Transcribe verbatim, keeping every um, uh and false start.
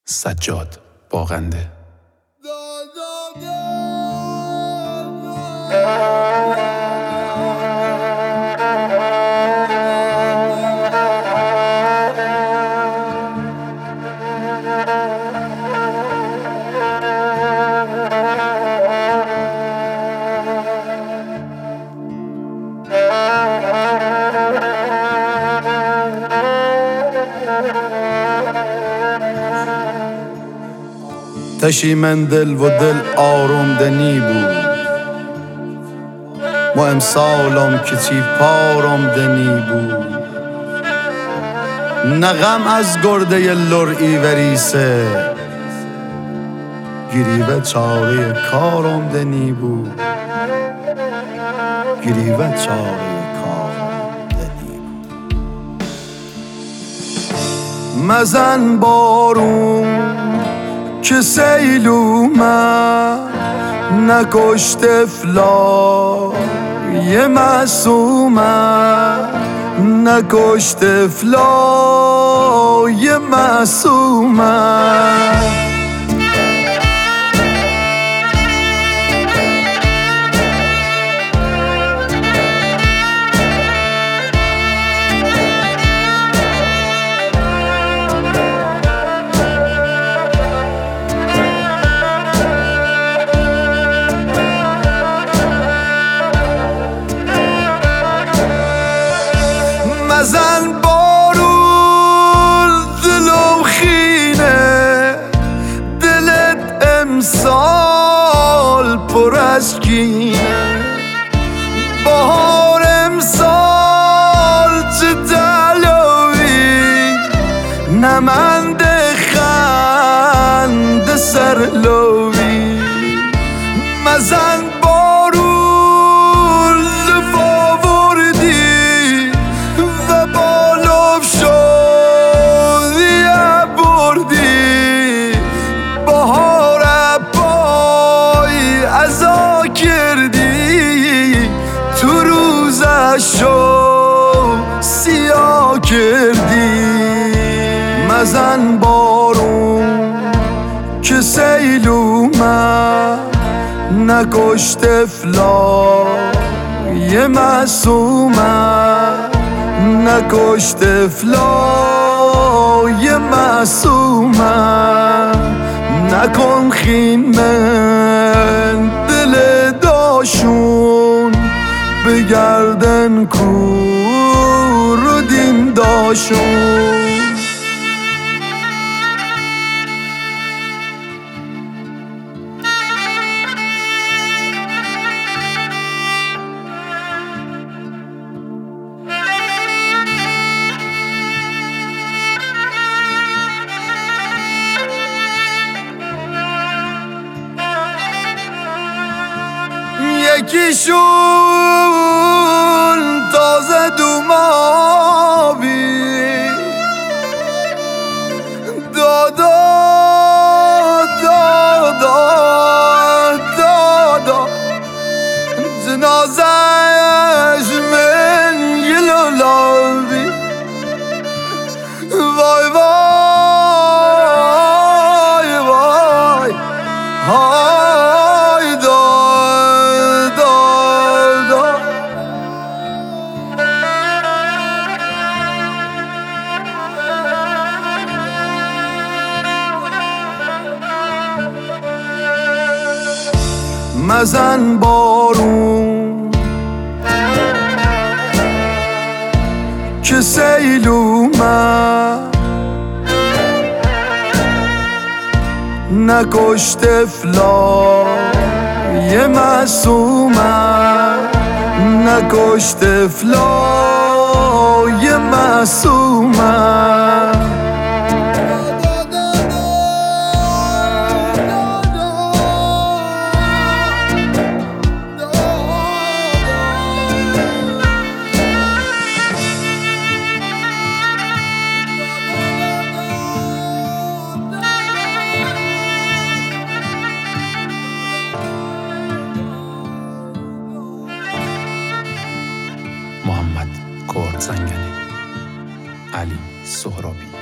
سجاد باغنده. تشی من دل و دل آروم دنی بود و امسالم که چی پارم دنی بود. نغم از گرده لرعی وریسه گریوه چاره کارم دنی بود. گریوه چاره کارم دنی بود. مزن بارون که سیل اومد نکشت طفلای معصومم، نکشت طفلای معصومم. مزن بارون دلم خینه، دلت امسال پر از کینه. بهار امسال چه دلوی نمند خند سرلوی. مزن شو سیاه کردی. مزن بارون که سیل اومد نکشت طفلای معصومم، نکشت طفلای معصومم. نکن خین من دل داشون بگردن کور و دین داشون. یکیشون تازه دومابی دادا دادا دادا جنازش من یلولابی. وای وای وای های دادا. مزن بارون که سیل اومد نکشت طفلای معصومم، نکشت طفلای معصومم. محمد کرد زنگنه، علی سهرابی.